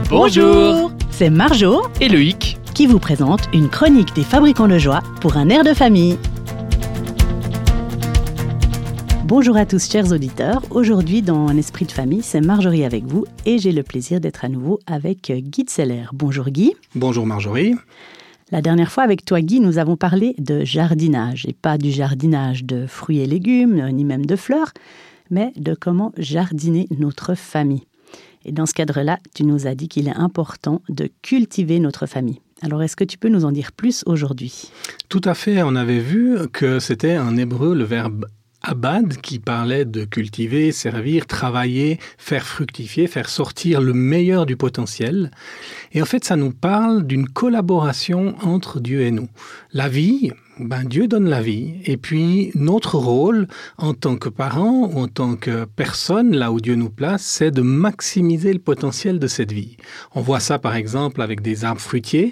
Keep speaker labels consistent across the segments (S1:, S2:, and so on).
S1: Bonjour,
S2: c'est Marjo
S1: et Loïc
S2: qui vous présente une chronique des fabricants de joie pour un air de famille. Bonjour à tous chers auditeurs, aujourd'hui dans Un esprit de famille, c'est Marjorie avec vous et j'ai le plaisir d'être à nouveau avec Guy Zeller. Bonjour Guy.
S3: Bonjour Marjorie.
S2: La dernière fois avec toi Guy, nous avons parlé de jardinage et pas du jardinage de fruits et légumes, ni même de fleurs, mais de comment jardiner notre famille. Et dans ce cadre-là, tu nous as dit qu'il est important de cultiver notre famille. Alors, est-ce que tu peux nous en dire plus aujourd'hui ?
S3: Tout à fait, on avait vu que c'était en hébreu le verbe abad qui parlait de cultiver, servir, travailler, faire fructifier, faire sortir le meilleur du potentiel. Et en fait, ça nous parle d'une collaboration entre Dieu et nous. La vie, Dieu donne la vie. Et puis, notre rôle en tant que parents ou en tant que personne, là où Dieu nous place, c'est de maximiser le potentiel de cette vie. On voit ça, par exemple, avec des arbres fruitiers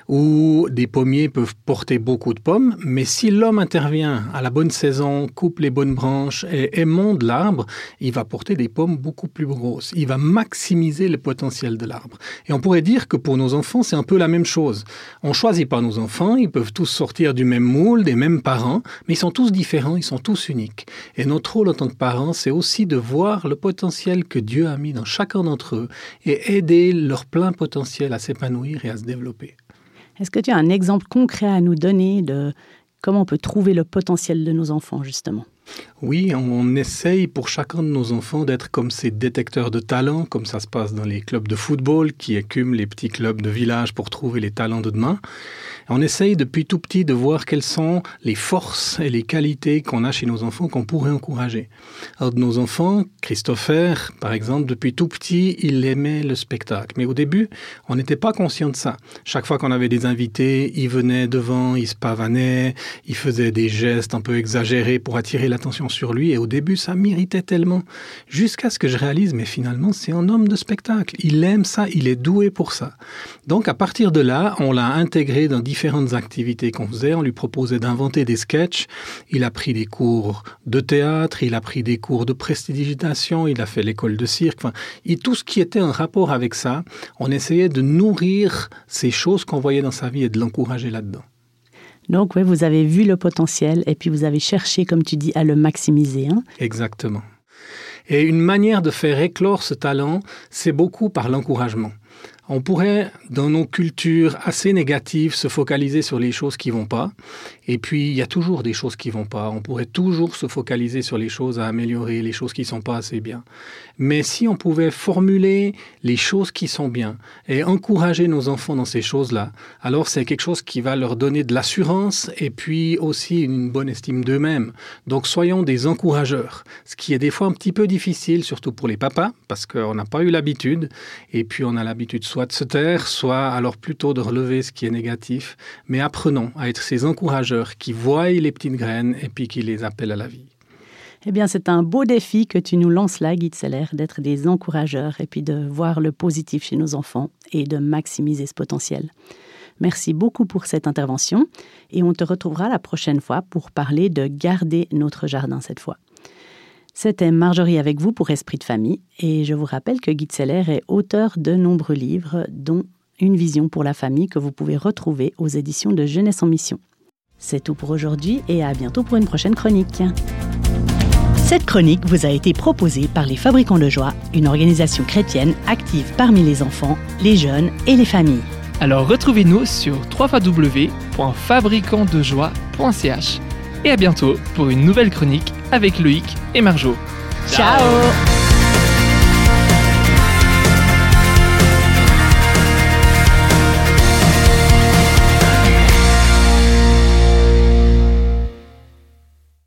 S3: où des pommiers peuvent porter beaucoup de pommes. Mais si l'homme intervient à la bonne saison, coupe les bonnes branches et émonde l'arbre, il va porter des pommes beaucoup plus grosses. Il va maximiser le potentiel de l'arbre. Et on pourrait dire que pour nos enfants, c'est un peu la même chose. On ne choisit pas nos enfants, ils peuvent tous sortir du même moule, des mêmes parents, mais ils sont tous différents, ils sont tous uniques. Et notre rôle en tant que parents, c'est aussi de voir le potentiel que Dieu a mis dans chacun d'entre eux et aider leur plein potentiel à s'épanouir et à se développer.
S2: Est-ce que tu as un exemple concret à nous donner de comment on peut trouver le potentiel de nos enfants, justement ?
S3: Oui, on essaye pour chacun de nos enfants d'être comme ces détecteurs de talents, comme ça se passe dans les clubs de football qui écument les petits clubs de village pour trouver les talents de demain. On essaye depuis tout petit de voir quelles sont les forces et les qualités qu'on a chez nos enfants qu'on pourrait encourager. Alors de nos enfants, Christopher, par exemple, depuis tout petit, il aimait le spectacle. Mais au début, on n'était pas conscient de ça. Chaque fois qu'on avait des invités, il venait devant, il se pavanait, il faisait des gestes un peu exagérés pour attirer l'attention sur lui. Et au début, ça m'irritait tellement. Jusqu'à ce que je réalise, mais finalement, c'est un homme de spectacle. Il aime ça, il est doué pour ça. Donc à partir de là, on l'a intégré dans différentes activités qu'on faisait. On lui proposait d'inventer des sketchs. Il a pris des cours de théâtre, il a pris des cours de prestidigitation, il a fait l'école de cirque. Et tout ce qui était en rapport avec ça, on essayait de nourrir ces choses qu'on voyait dans sa vie et de l'encourager là-dedans.
S2: Donc, oui, vous avez vu le potentiel et puis vous avez cherché, comme tu dis, à le maximiser.
S3: Exactement. Et une manière de faire éclore ce talent, c'est beaucoup par l'encouragement. On pourrait, dans nos cultures assez négatives, se focaliser sur les choses qui ne vont pas. Et puis, il y a toujours des choses qui ne vont pas. On pourrait toujours se focaliser sur les choses à améliorer, les choses qui ne sont pas assez bien. Mais si on pouvait formuler les choses qui sont bien et encourager nos enfants dans ces choses-là, alors c'est quelque chose qui va leur donner de l'assurance et puis aussi une bonne estime d'eux-mêmes. Donc, soyons des encourageurs. Ce qui est des fois un petit peu difficile, surtout pour les papas, parce qu'on n'a pas eu l'habitude. Et puis, on a l'habitude soit de se taire, soit alors plutôt de relever ce qui est négatif. Mais apprenons à être ces encourageurs qui voient les petites graines et puis qui les appellent à la vie.
S2: Eh bien, c'est un beau défi que tu nous lances là, Guy Zeller, d'être des encourageurs et puis de voir le positif chez nos enfants et de maximiser ce potentiel. Merci beaucoup pour cette intervention et on te retrouvera la prochaine fois pour parler de garder notre jardin cette fois. C'était Marjorie avec vous pour Esprit de famille et je vous rappelle que Guy Zeller est auteur de nombreux livres dont Une vision pour la famille que vous pouvez retrouver aux éditions de Jeunesse en Mission. C'est tout pour aujourd'hui et à bientôt pour une prochaine chronique. Cette chronique vous a été proposée par les Fabricants de Joie, une organisation chrétienne active parmi les enfants, les jeunes et les familles.
S1: Alors retrouvez-nous sur www.fabricantdejoie.ch et à bientôt pour une nouvelle chronique avec Loïc et Marjo.
S2: Ciao.